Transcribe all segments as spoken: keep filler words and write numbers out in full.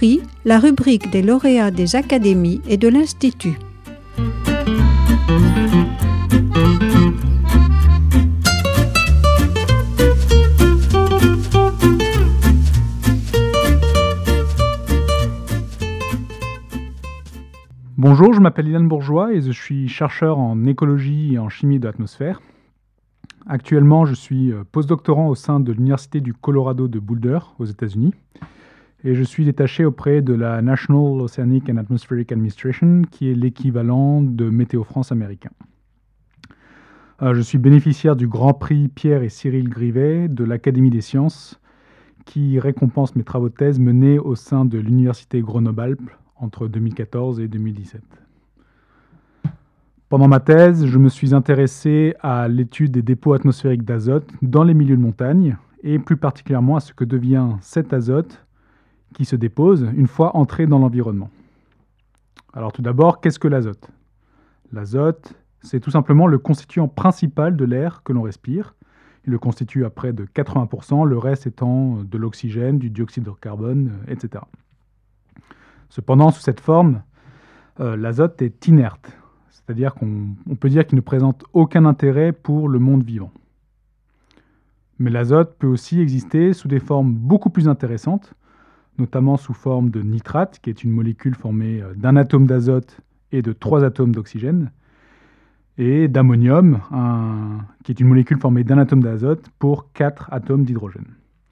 prix, la rubrique des lauréats des académies et de l'Institut. Bonjour, je m'appelle Ilan Bourgeois et je suis chercheur en écologie et en chimie de l'atmosphère. Actuellement, je suis postdoctorant au sein de l'Université du Colorado de Boulder, aux États-Unis, et je suis détaché auprès de la National Oceanic and Atmospheric Administration, qui est l'équivalent de Météo France américain. Euh, je suis bénéficiaire du Grand Prix Pierre et Cyril Grivet de l'Académie des sciences, qui récompense mes travaux de thèse menés au sein de l'Université Grenoble-Alpes entre deux mille quatorze et deux mille dix-sept. Pendant ma thèse, je me suis intéressé à l'étude des dépôts atmosphériques d'azote dans les milieux de montagne, et plus particulièrement à ce que devient cet azote qui se dépose une fois entré dans l'environnement. Alors tout d'abord, qu'est-ce que l'azote ? L'azote, c'est tout simplement le constituant principal de l'air que l'on respire. Il le constitue à près de quatre-vingts pour cent, le reste étant de l'oxygène, du dioxyde de carbone, et cetera. Cependant, sous cette forme, euh, l'azote est inerte, c'est-à-dire qu'on on peut dire qu'il ne présente aucun intérêt pour le monde vivant. Mais l'azote peut aussi exister sous des formes beaucoup plus intéressantes, notamment sous forme de nitrate, qui est une molécule formée d'un atome d'azote et de trois atomes d'oxygène, et d'ammonium, un, qui est une molécule formée d'un atome d'azote pour quatre atomes d'hydrogène.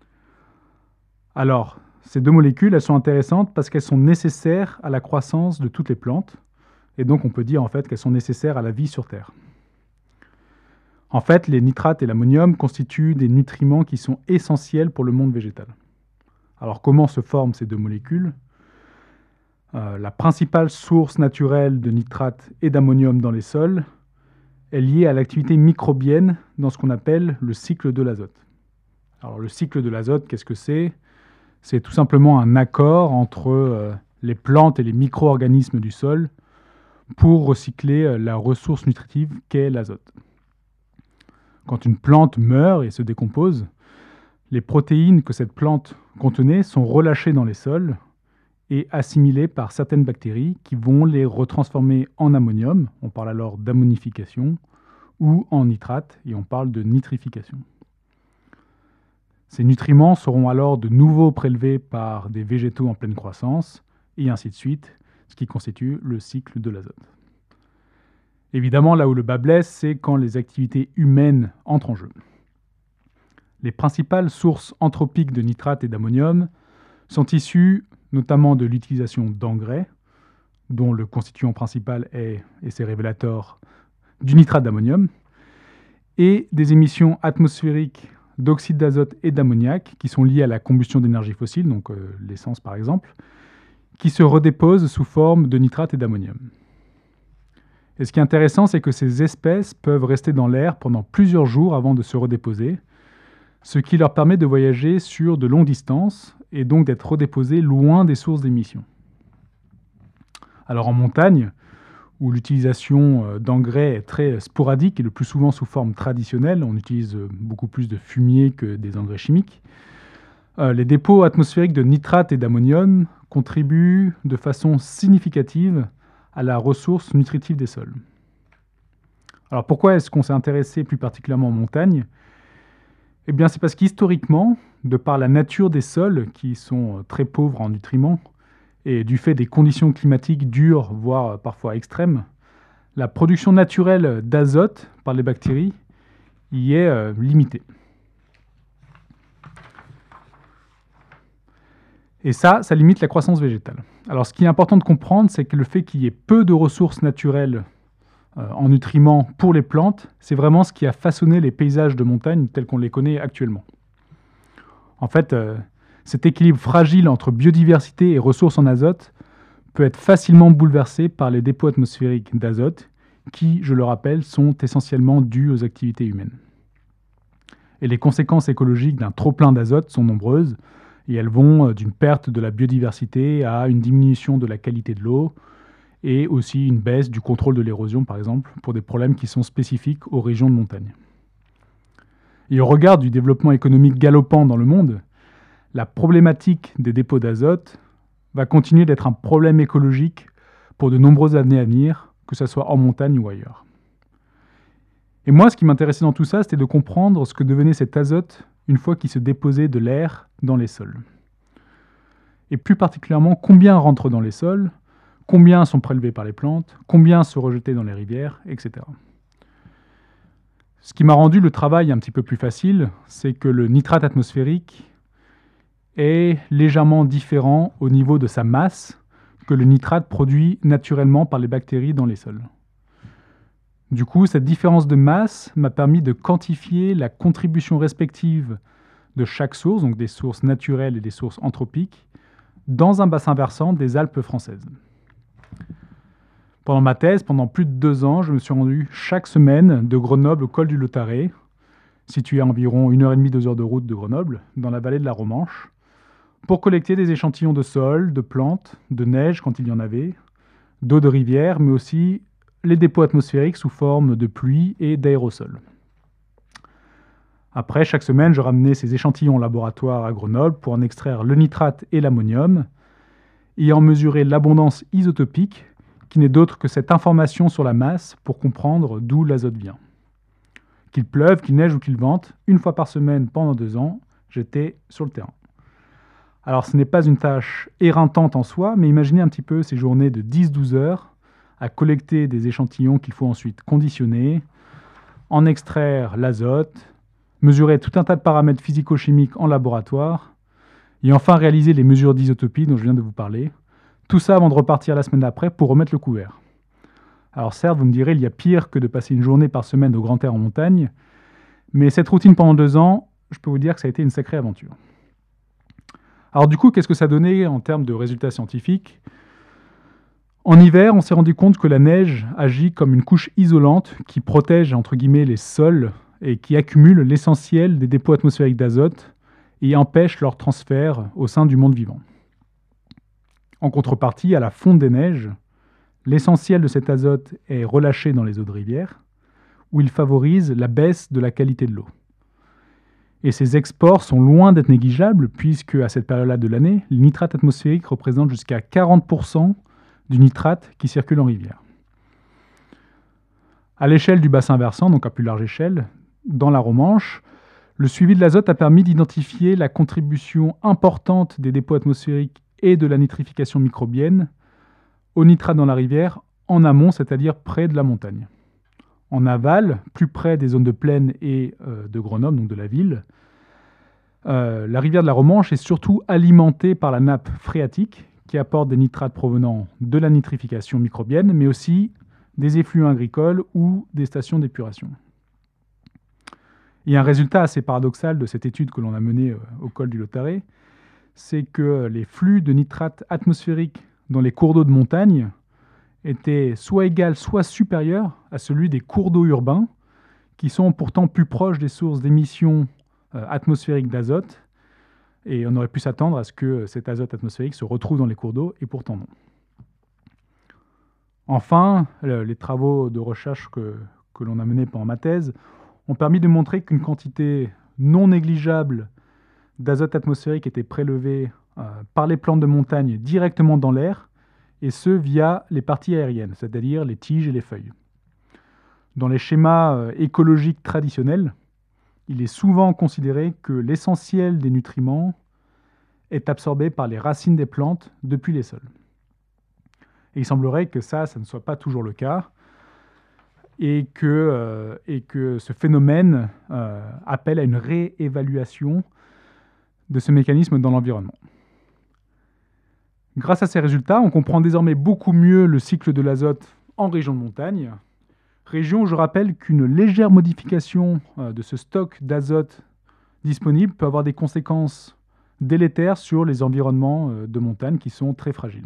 Alors, ces deux molécules, elles sont intéressantes parce qu'elles sont nécessaires à la croissance de toutes les plantes, et donc on peut dire en fait qu'elles sont nécessaires à la vie sur Terre. En fait, les nitrates et l'ammonium constituent des nutriments qui sont essentiels pour le monde végétal. Alors comment se forment ces deux molécules ? euh, La principale source naturelle de nitrates et d'ammonium dans les sols est liée à l'activité microbienne dans ce qu'on appelle le cycle de l'azote. Alors le cycle de l'azote, qu'est-ce que c'est ? C'est tout simplement un accord entre euh, les plantes et les micro-organismes du sol pour recycler euh, la ressource nutritive qu'est l'azote. Quand une plante meurt et se décompose, les protéines que cette plante contenait sont relâchées dans les sols et assimilées par certaines bactéries qui vont les retransformer en ammonium, on parle alors d'ammonification, ou en nitrate, et on parle de nitrification. Ces nutriments seront alors de nouveau prélevés par des végétaux en pleine croissance, et ainsi de suite, ce qui constitue le cycle de l'azote. Évidemment, là où le bât blesse, c'est quand les activités humaines entrent en jeu. Les principales sources anthropiques de nitrate et d'ammonium sont issues notamment de l'utilisation d'engrais, dont le constituant principal est, et c'est révélateur, du nitrate d'ammonium, et des émissions atmosphériques d'oxyde d'azote et d'ammoniac, qui sont liés à la combustion d'énergie fossile, donc euh, l'essence par exemple, qui se redéposent sous forme de nitrate et d'ammonium. Et ce qui est intéressant, c'est que ces espèces peuvent rester dans l'air pendant plusieurs jours avant de se redéposer, ce qui leur permet de voyager sur de longues distances et donc d'être redéposées loin des sources d'émissions. Alors en montagne, où l'utilisation d'engrais est très sporadique et le plus souvent sous forme traditionnelle, on utilise beaucoup plus de fumier que des engrais chimiques, euh, les dépôts atmosphériques de nitrate et d'ammonium contribuent de façon significative à la ressource nutritive des sols. Alors pourquoi est-ce qu'on s'est intéressé plus particulièrement en montagne ? Eh bien c'est parce qu'historiquement, de par la nature des sols qui sont très pauvres en nutriments, et du fait des conditions climatiques dures, voire parfois extrêmes, la production naturelle d'azote par les bactéries y est euh, limitée. Et ça, ça limite la croissance végétale. Alors ce qui est important de comprendre, c'est que le fait qu'il y ait peu de ressources naturelles euh, en nutriments pour les plantes, c'est vraiment ce qui a façonné les paysages de montagne tels qu'on les connaît actuellement. En fait, euh, cet équilibre fragile entre biodiversité et ressources en azote peut être facilement bouleversé par les dépôts atmosphériques d'azote qui, je le rappelle, sont essentiellement dus aux activités humaines. Et les conséquences écologiques d'un trop-plein d'azote sont nombreuses et elles vont d'une perte de la biodiversité à une diminution de la qualité de l'eau et aussi une baisse du contrôle de l'érosion, par exemple, pour des problèmes qui sont spécifiques aux régions de montagne. Et au regard du développement économique galopant dans le monde, la problématique des dépôts d'azote va continuer d'être un problème écologique pour de nombreuses années à venir, que ce soit en montagne ou ailleurs. Et moi, ce qui m'intéressait dans tout ça, c'était de comprendre ce que devenait cet azote une fois qu'il se déposait de l'air dans les sols. Et plus particulièrement, combien rentre dans les sols, combien sont prélevés par les plantes, combien sont rejetés dans les rivières, et cetera. Ce qui m'a rendu le travail un petit peu plus facile, c'est que le nitrate atmosphérique est légèrement différent au niveau de sa masse que le nitrate produit naturellement par les bactéries dans les sols. Du coup, cette différence de masse m'a permis de quantifier la contribution respective de chaque source, donc des sources naturelles et des sources anthropiques, dans un bassin versant des Alpes françaises. Pendant ma thèse, pendant plus de deux ans, je me suis rendu chaque semaine de Grenoble au col du Lautaret, situé à environ une heure et demie, deux heures de route de Grenoble, dans la vallée de la Romanche, pour collecter des échantillons de sol, de plantes, de neige quand il y en avait, d'eau de rivière, mais aussi les dépôts atmosphériques sous forme de pluie et d'aérosols. Après, chaque semaine, je ramenais ces échantillons au laboratoire à Grenoble pour en extraire le nitrate et l'ammonium et en mesurer l'abondance isotopique, qui n'est d'autre que cette information sur la masse pour comprendre d'où l'azote vient. Qu'il pleuve, qu'il neige ou qu'il vente, une fois par semaine pendant deux ans, j'étais sur le terrain. Alors ce n'est pas une tâche éreintante en soi, mais imaginez un petit peu ces journées de dix à douze heures à collecter des échantillons qu'il faut ensuite conditionner, en extraire l'azote, mesurer tout un tas de paramètres physico-chimiques en laboratoire, et enfin réaliser les mesures d'isotopie dont je viens de vous parler. Tout ça avant de repartir la semaine d'après pour remettre le couvert. Alors certes, vous me direz, il y a pire que de passer une journée par semaine au grand air en montagne, mais cette routine pendant deux ans, je peux vous dire que ça a été une sacrée aventure. Alors du coup, qu'est-ce que ça donnait en termes de résultats scientifiques ? En hiver, on s'est rendu compte que la neige agit comme une couche isolante qui protège entre guillemets les sols et qui accumule l'essentiel des dépôts atmosphériques d'azote et empêche leur transfert au sein du monde vivant. En contrepartie, à la fonte des neiges, l'essentiel de cet azote est relâché dans les eaux de rivière, où il favorise la baisse de la qualité de l'eau. Et ces exports sont loin d'être négligeables, puisque à cette période-là de l'année, le nitrate atmosphérique représente jusqu'à quarante pour cent du nitrate qui circule en rivière. À l'échelle du bassin versant, donc à plus large échelle, dans la Romanche, le suivi de l'azote a permis d'identifier la contribution importante des dépôts atmosphériques et de la nitrification microbienne au nitrate dans la rivière en amont, c'est-à-dire près de la montagne. En aval, plus près des zones de plaine et euh, de Grenoble, donc de la ville, euh, la rivière de la Romanche est surtout alimentée par la nappe phréatique qui apporte des nitrates provenant de la nitrification microbienne, mais aussi des effluents agricoles ou des stations d'épuration. Il y a un résultat assez paradoxal de cette étude que l'on a menée euh, au col du Lautaret, c'est que les flux de nitrate atmosphérique dans les cours d'eau de montagne étaient soit égal, soit supérieur à celui des cours d'eau urbains, qui sont pourtant plus proches des sources d'émissions euh, atmosphériques d'azote, et on aurait pu s'attendre à ce que cet azote atmosphérique se retrouve dans les cours d'eau, et pourtant non. Enfin, le, les travaux de recherche que, que l'on a menés pendant ma thèse ont permis de montrer qu'une quantité non négligeable d'azote atmosphérique était prélevée euh, par les plantes de montagne directement dans l'air, et ce via les parties aériennes, c'est-à-dire les tiges et les feuilles. Dans les schémas euh, écologiques traditionnels, il est souvent considéré que l'essentiel des nutriments est absorbé par les racines des plantes depuis les sols. Et il semblerait que ça, ça ne soit pas toujours le cas, et que, euh, et que ce phénomène euh, appelle à une réévaluation de ce mécanisme dans l'environnement. Grâce à ces résultats, on comprend désormais beaucoup mieux le cycle de l'azote en région de montagne, région où je rappelle qu'une légère modification euh, de ce stock d'azote disponible peut avoir des conséquences délétères sur les environnements euh, de montagne qui sont très fragiles.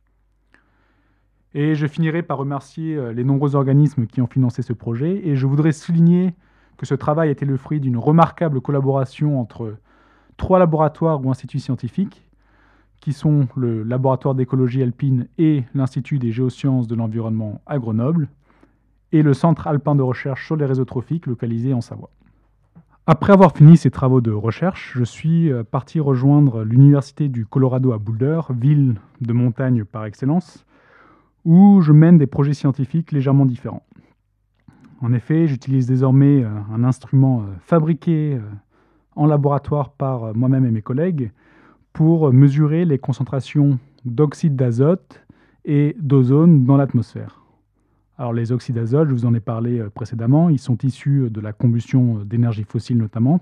Et je finirai par remercier euh, les nombreux organismes qui ont financé ce projet, et je voudrais souligner que ce travail a été le fruit d'une remarquable collaboration entre trois laboratoires ou instituts scientifiques, qui sont le laboratoire d'écologie alpine et l'Institut des géosciences de l'environnement à Grenoble, et le Centre alpin de recherche sur les réseaux trophiques localisé en Savoie. Après avoir fini ces travaux de recherche, je suis parti rejoindre l'Université du Colorado à Boulder, ville de montagne par excellence, où je mène des projets scientifiques légèrement différents. En effet, j'utilise désormais un instrument fabriqué en laboratoire par moi-même et mes collègues pour mesurer les concentrations d'oxyde d'azote et d'ozone dans l'atmosphère. Alors les oxydes d'azote, je vous en ai parlé précédemment, ils sont issus de la combustion d'énergie fossile notamment.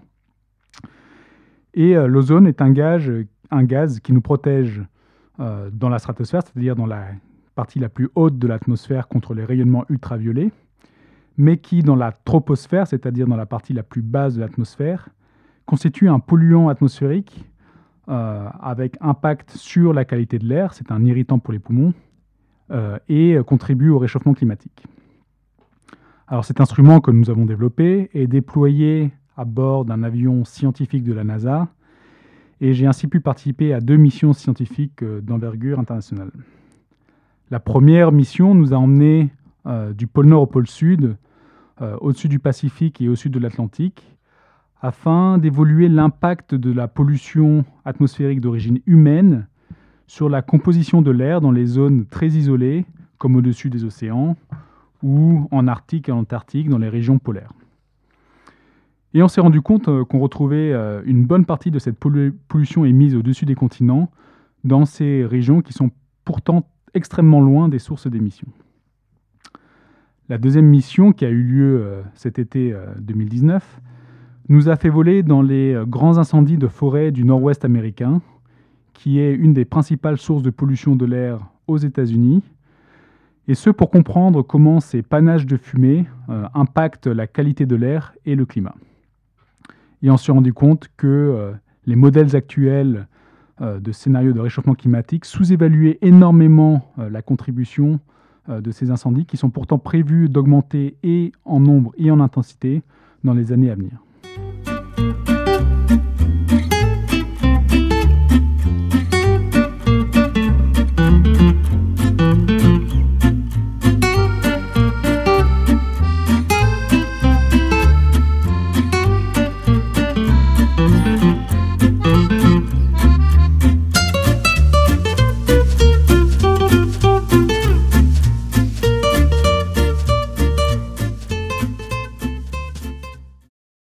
Et l'ozone est un gaz, un gaz qui nous protège euh, dans la stratosphère, c'est-à-dire dans la partie la plus haute de l'atmosphère contre les rayonnements ultraviolets, mais qui dans la troposphère, c'est-à-dire dans la partie la plus basse de l'atmosphère, constitue un polluant atmosphérique euh, avec impact sur la qualité de l'air, c'est un irritant pour les poumons, Euh, et contribue au réchauffement climatique. Alors cet instrument que nous avons développé est déployé à bord d'un avion scientifique de la NASA et j'ai ainsi pu participer à deux missions scientifiques d'envergure internationale. La première mission nous a emmenés euh, du pôle Nord au pôle Sud, euh, au-dessus du Pacifique et au sud de l'Atlantique, afin d'évaluer l'impact de la pollution atmosphérique d'origine humaine sur la composition de l'air dans les zones très isolées, comme au-dessus des océans, ou en Arctique et en Antarctique, dans les régions polaires. Et on s'est rendu compte qu'on retrouvait une bonne partie de cette pollution émise au-dessus des continents dans ces régions qui sont pourtant extrêmement loin des sources d'émissions. La deuxième mission, qui a eu lieu cet été deux mille dix-neuf, nous a fait voler dans les grands incendies de forêt du nord-ouest américain, qui est une des principales sources de pollution de l'air aux États-Unis, et ce pour comprendre comment ces panaches de fumée euh, impactent la qualité de l'air et le climat. Et on s'est rendu compte que euh, les modèles actuels euh, de scénarios de réchauffement climatique sous-évaluaient énormément euh, la contribution euh, de ces incendies qui sont pourtant prévus d'augmenter et en nombre et en intensité dans les années à venir.